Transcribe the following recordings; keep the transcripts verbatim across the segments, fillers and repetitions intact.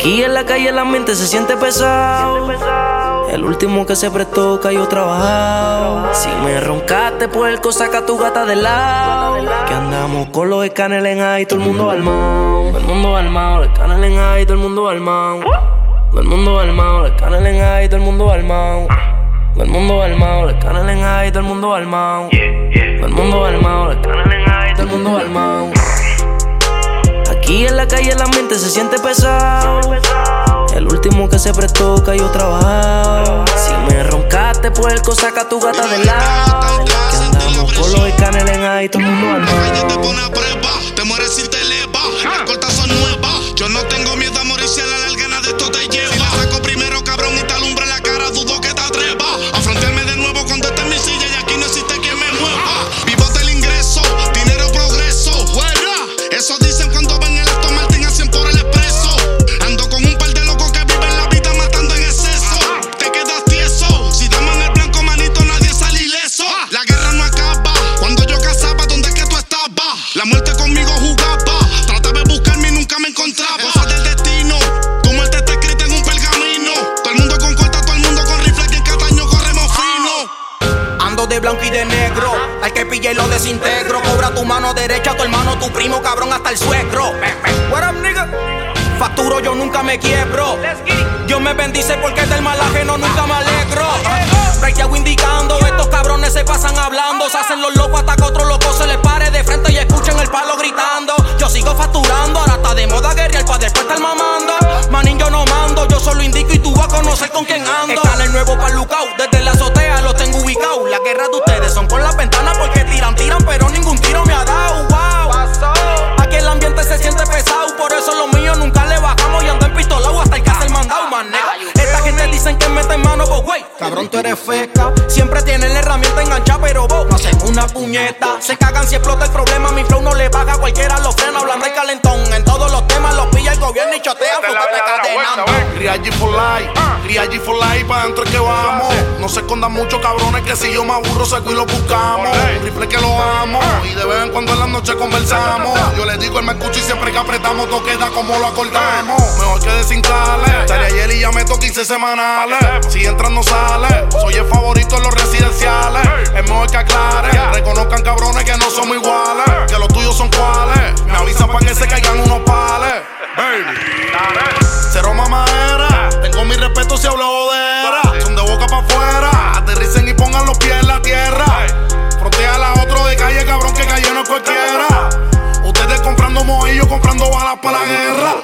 Aquí en la calle el ambiente se siente pesado. El último que se prestó cayó trabajado. Si me roncaste, puerco, saca tu gata del lado. Que andamos con los escáneres en ahí, todo el mundo armado. Todo el mundo armado, los escáneres en ahí, todo el mundo armado. Todo el mundo armado, los escáneres en ahí, todo el mundo armado. Todo el mundo armado, los escáneres en ahí, todo el mundo armado. Todo el mundo armado, los escáneres en ahí, todo el mundo armado. Aquí en la calle el ambiente se siente pesado. El último que se prestó cayó trabajado. Si me roncaste, puerco, saca tu gata del lado. Que andamos con los escáneres en ahí, todo el mundo armado. La calle te pone a prueba, te mueres si te eleva. Las cortas son nuevas, yo no tengo miedo a morir si a la larga nada de esto te lleva. Si la saco primero, cabrón, y te alumbra la cara, dudo que te atreva a frontearme de nuevo cuando esté en mi silla y aquí no existe quien me mueva. Vivo del ingreso, dinero, progreso, fuera. Eso dicen cuando ven el Aston Martin a cien por el expreso. Ando con un par de locos que viven la vida matando en exceso. Te quedas tieso, si damos en el blanco, manito, nadie sale ileso. La guerra no acaba, cuando yo cazaba, ¿dónde es que tú estabas? La muerte conmigo jugaba, trataba de buscarme y nunca me encontraba. Cosas del destino, tu muerte está escrita en un pergamino. Todo el mundo con corta, todo el mundo con rifle, que en Cataño corremos fino. Ando de blanco y de negro, al que pille lo desintegro. Cobra tu mano derecha, tu hermano, tu primo, cabrón, hasta el suegro. What up, nigga? Facturo, yo nunca me quiebro. Dios me bendice porque del mal ajeno nunca me alegro. Breiteago indicando, estos cabrones se pasan hablando. Se hacen los locos hasta que otro loco se les pare de frente y escuchen el palo gritando. Yo sigo facturando, ahora está de moda guerrear para después estar mamando. Manín, yo no mando, yo solo indico y tú vas a conocer con quién ando. Están el nuevo palucao, desde la azotea los tengo ubicados. La guerra de ustedes son con las ventanas porque tiran, tiran, pero ningún tiro me ha dado. Wow. Aquí el ambiente se siente pesado, por eso los míos nunca le bajamos y ando en pistolado hasta el que hace el mandado, mané. Esta gente dicen que mete en mano, pues güey, cabrón, tú eres feca. Siempre tienen la herramienta enganchada, pero vos no hacen una puñeta. Se cagan si explota el problema, mi flow no le baja, cualquiera lo frena. Hablando de calentón, en todos los temas los pilla el gobierno y chotea, fúgate cadenando. Real for life, Real for life, pa' dentro es que vamos. No se escondan mucho, cabrones, que si yo me aburro, seco y lo buscamos. Un rifle que lo amo, y de vez en cuando en la noche conversamos. Yo le digo, él me escucha y siempre que apretamos, todo queda como lo acordamos. Mejor que desinstale, salí ayer y ya meto quince semanales. Si entran no sale, soy el favorito en los residenciales. Es mejor que aclare, reconozcan cabrones que no somos iguales. Que los tuyos son cuales, me avisan pa' que se caigan unos pales. Baby, cero mamadera, tengo mi respeto si hablo jodera. Son de boca pa' afuera, aterricen y pongan los pies en la tierra. Frontea a otro de calle, cabrón, que calle no es cualquiera. Ustedes comprando mojillos, comprando balas para la guerra.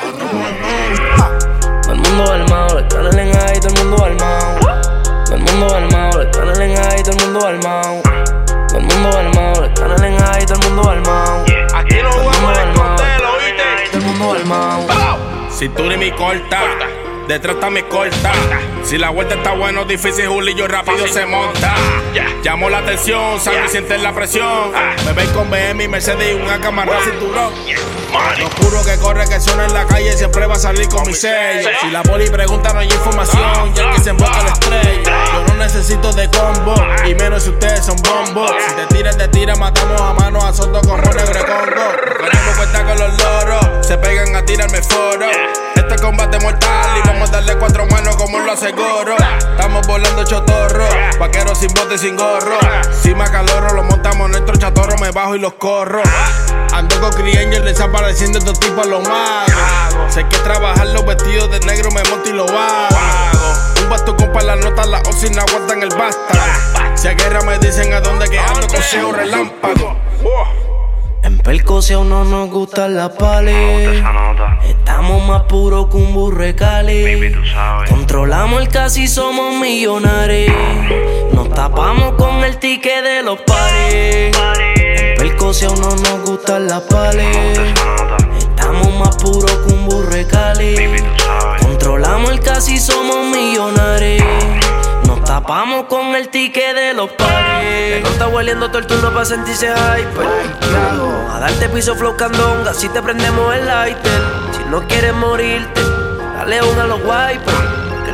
Todo el mundo armado, los escáneres en ahí, todo el mundo armado. Todo el mundo armado, los escáneres en ahí, todo el mundo armado. Todo el mundo armado, los escáneres en ahí, todo el mundo armado. Aquí no jugamos en el cóctel, ¿oíste? Todo el mundo armado. Cintura y mi corta, detrás está mi corta. Si la vuelta está bueno, difícil, Julillo rápido se monta. Llamo la atención, sabe y sienten la presión. Me veis con B M y Mercedes y un A K amarrado cinturón. Lo puro que corre, que suena en la calle, siempre va a salir con mi sello. Si la poli pregunta no hay información, ya que se emboca la estrella. Yo no necesito de combo, y menos si ustedes son bombos. Si te tiras, te tiras, matamos a mano a soto como negro congo. Tenemos cuenta con los loros, se pegan a tirarme foro. Este es combate mortal y vamos a darle cuatro manos como lo aseguro. Estamos volando chotorro, vaqueros sin bote y sin gorro. Si me acaloro, lo montamos en nuestro chatorro, me bajo y los corro. Ando con Criangel desapareciendo estos tipos a los magos. Sé que trabajar los vestidos de negro, me monto y lo hago. Un basto compa la nota, la osi no aguantan el vástago. Si a guerra me dicen a dónde que ando, coseo relámpago. En Percoseo no nos gustan las pales. Estamos más puros que un burrecale. Controlamos el casi, somos millonarios. Nos tapamos con el ticket de los pares. En Percoseo no nos gustan las pales. Estamos más puros que un burrecale. Controlamos el casi, somos millonarios. Nos tapamos con el ticket de los pares. No está hueliendo todo el turno pa' sentirse hyper. A darte piso flow candonga, si te prendemos el lighter. Si no quieres morirte, dale una a los wipers. Que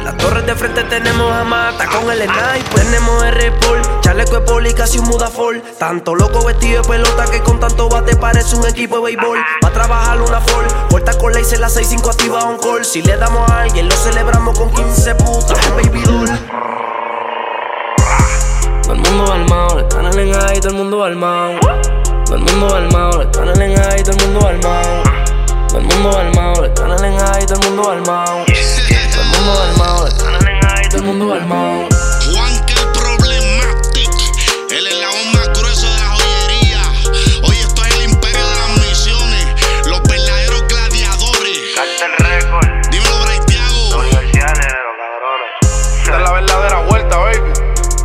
En las torres de frente tenemos a Mata con el sniper. Tenemos R-Pol, chaleco de poli, casi un mudafol. Tanto loco vestido de pelota que con tanto bate parece un equipo de béisbol. Va a trabajar una Ford, puerta con lace, la seis cinco activa on call. Si le damos a alguien, lo celebramos con quince putas, baby doll. Todo el mundo armado, le están en ahí, todo el mundo armado. Todo el mundo armado, le están en ahí, todo el mundo armado. Todo el mundo armado, le están en ahí, todo el mundo armado. Todo el mundo armado, le están en ahí, todo el mundo armado. Juan que el Problematic, el eslabón más grueso de la joyería. Hoy esto es el imperio de las misiones, los verdaderos gladiadores. Cartel Record. Dímelo, Braithiago. La Universidad de los cabrones. Esta es la verdadera vuelta, baby.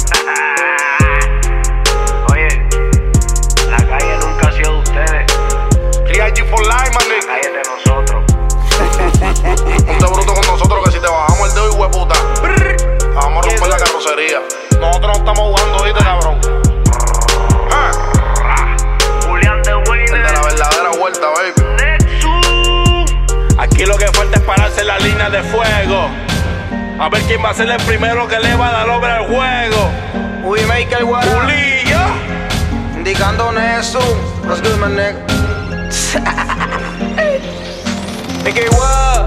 Oye, la calle nunca ha sido de ustedes. Real G for life, man. La calle es de nosotros. Ponte bruto con nosotros que si te bajamos el dedo y hueputa, vamos a romper la carrocería. Nosotros no estamos jugando, ¿viste, cabrón? Ah, Julián de el de Winner. la verdadera vuelta, baby. Nexus. Aquí lo que falta es pararse en la línea de fuego. A ver quién va a ser el primero que le va a dar obra al juego. We make it what Julillo. Indicando Nexus. What's good, my nigga? Make it what?